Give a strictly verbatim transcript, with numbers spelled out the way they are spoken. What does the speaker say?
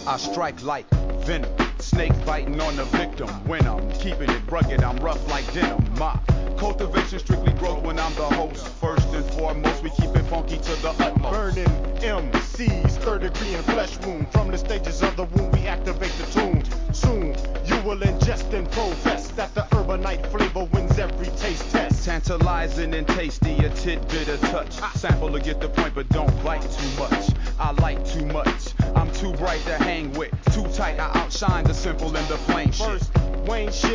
I strike like venom, snake biting on the victim. When I'm keeping it rugged, I'm rough like denim. My cultivation strictly growth when I'm the host. First and foremost, we keep it funky to the utmost. Burning M Cs, third degree in flesh wound. From the stages of the womb, we activate the tune. Soon, you will ingest and profess that the urbanite flavor wins every taste test. Tantalizing and tasty, a tidbit of touch. Sample to get the point, but don't bite too much. I like too much. I'm too bright to hang with. Too tight, I outshine the simple and the plain shit. First, Wayne shit.